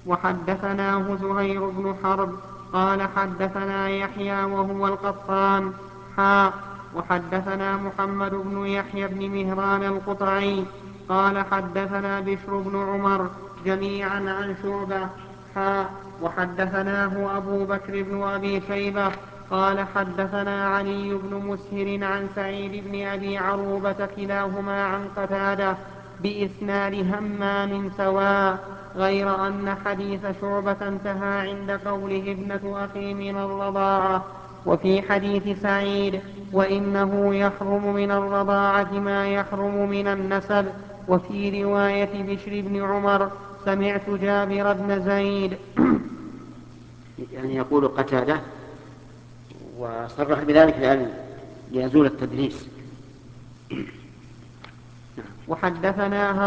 وحدثناه زهير بن حرب قال حدثنا يحيى وهو القطان وحدثنا محمد بن يحيى بن مهران القطعي قال حدثنا بشر بن عمر جميعا عن شعبة وحدثناه أبو بكر بن أبي شيبة قال حدثنا علي بن مسهر عن سعيد بن أبي عروبة كلاهما عن قتادة بإسناد همام سواء، غير أن حديث شعبة انتهى عند قوله ابنة أخي من الرضاعة. وفي حديث سعيد وإنه يحرم من الرضاعة ما يحرم من النسب. وفي رواية بشر بن عمر سمعت جابر بن زيد يعني يقول قتادة وصرح بذلك ليزول التدليس. وحدثنا